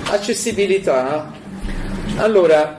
accessibilità. Allora,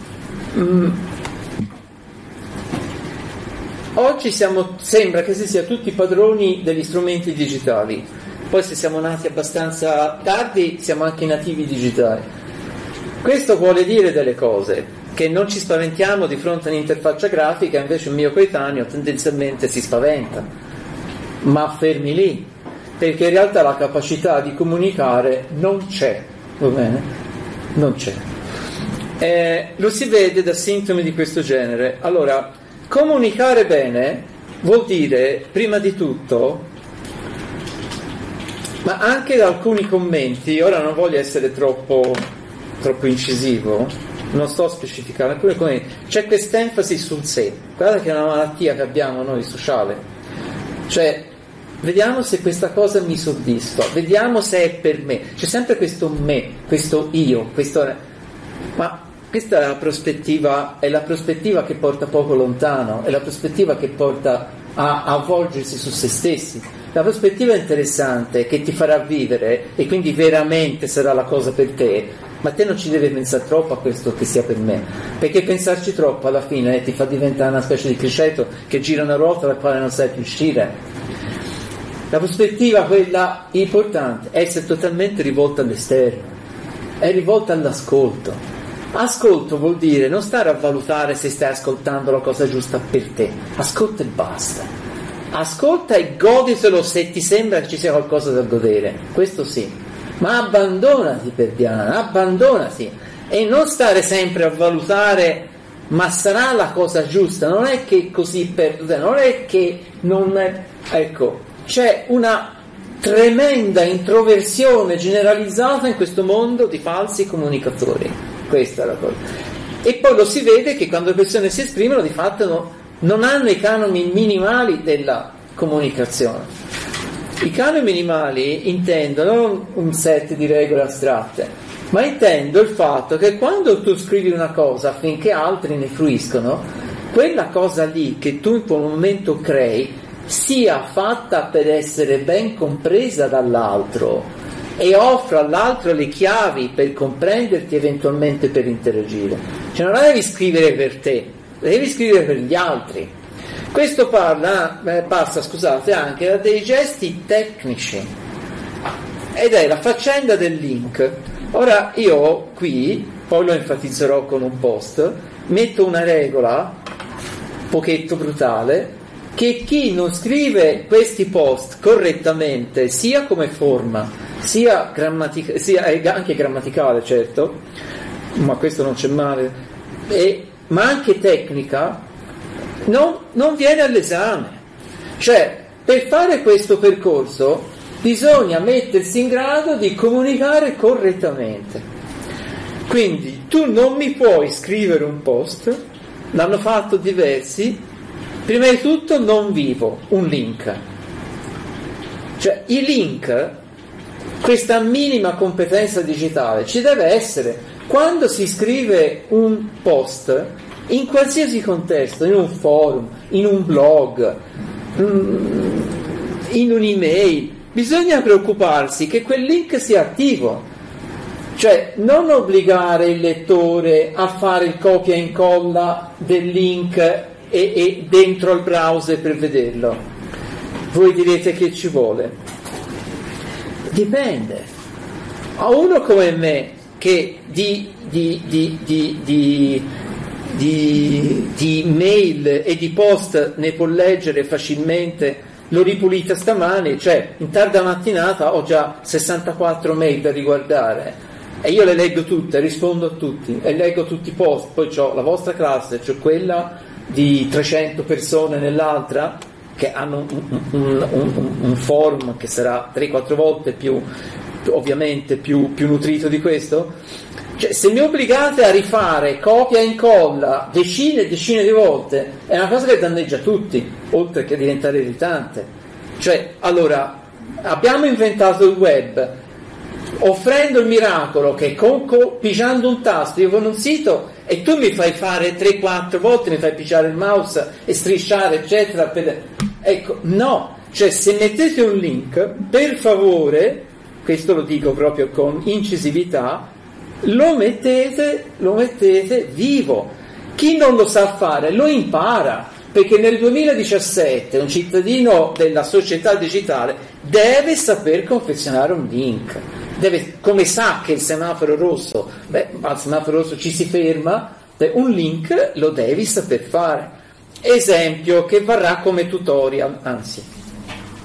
oggi sembra che si sia tutti padroni degli strumenti digitali, poi se siamo nati abbastanza tardi siamo anche nativi digitali. Questo vuole dire delle cose, che non ci spaventiamo di fronte a un'interfaccia grafica, invece un mio coetaneo tendenzialmente si spaventa, ma fermi lì, perché in realtà la capacità di comunicare non c'è, va bene? Non c'è. Lo si vede da sintomi di questo genere. Allora, comunicare bene vuol dire, prima di tutto, ma anche da alcuni commenti, ora non voglio essere troppo incisivo, non sto a specificare, alcuni commenti, c'è quest'enfasi sul sé. Guardate che è una malattia che abbiamo noi sociale, cioè vediamo se questa cosa mi soddisfa, vediamo se è per me, c'è sempre questo me, questo io, ma questa è la prospettiva che porta poco lontano, è la prospettiva che porta a avvolgersi su se stessi. La prospettiva interessante che ti farà vivere, e quindi veramente sarà la cosa per te, ma te non ci devi pensare troppo a questo che sia per me, perché pensarci troppo alla fine ti fa diventare una specie di criceto che gira una ruota dalla quale non sai più uscire. La prospettiva, quella importante, è essere totalmente rivolta all'esterno, è rivolta all'ascolto. Ascolto vuol dire non stare a valutare se stai ascoltando la cosa giusta per te, ascolta e basta. Ascolta e goditelo se ti sembra che ci sia qualcosa da godere, questo sì, ma abbandonati, Perdiana, abbandonati, e non stare sempre a valutare ma sarà la cosa giusta, non è che così non è che non è, ecco, c'è una tremenda introversione generalizzata in questo mondo di falsi comunicatori, questa è la cosa. E poi lo si vede che quando le persone si esprimono di fatto non hanno i canoni minimali della comunicazione. I canoni minimali intendono non un set di regole astratte, ma intendo il fatto che quando tu scrivi una cosa affinché altri ne fruiscono, quella cosa lì che tu in quel momento crei sia fatta per essere ben compresa dall'altro e offra all'altro le chiavi per comprenderti, eventualmente per interagire. Cioè non la devi scrivere per te, la devi scrivere per gli altri. Questo passa anche da dei gesti tecnici, ed è la faccenda del link. Ora io qui, poi lo enfatizzerò con un post, metto una regola un pochetto brutale, che chi non scrive questi post correttamente, sia come forma, sia anche grammaticale, certo, ma questo non c'è male, ma anche tecnica, non viene all'esame. Cioè, per fare questo percorso bisogna mettersi in grado di comunicare correttamente. Quindi tu non mi puoi scrivere un post, l'hanno fatto diversi. Prima di tutto non vivo un link, cioè i link, questa minima competenza digitale ci deve essere quando si scrive un post in qualsiasi contesto, in un forum, in un blog, in un'email. Bisogna preoccuparsi che quel link sia attivo, cioè non obbligare il lettore a fare il copia e incolla del link e dentro al browser per vederlo. Voi direte che ci vuole. Dipende. A uno come me che di mail e di post ne può leggere facilmente, l'ho ripulita stamani, cioè in tarda mattinata ho già 64 mail da riguardare e io le leggo tutte, rispondo a tutti e leggo tutti i post. Poi c'ho la vostra classe, c'ho quella di 300 persone nell'altra che hanno un forum che sarà 3-4 volte più ovviamente più nutrito di questo. Cioè, se mi obbligate a rifare copia e incolla decine e decine di volte, è una cosa che danneggia tutti, oltre che diventare irritante. Cioè, allora, abbiamo inventato il web offrendo il miracolo che pigiando un tasto io con un sito e tu mi fai fare 3-4 volte, mi fai pigiare il mouse e strisciare eccetera ecco, no, cioè se mettete un link, per favore, questo lo dico proprio con incisività, lo mettete vivo. Chi non lo sa fare lo impara, perché nel 2017 un cittadino della società digitale deve saper confezionare un link. Come sa che il semaforo rosso, al semaforo rosso ci si ferma, un link lo devi saper fare. Esempio che varrà come tutorial, anzi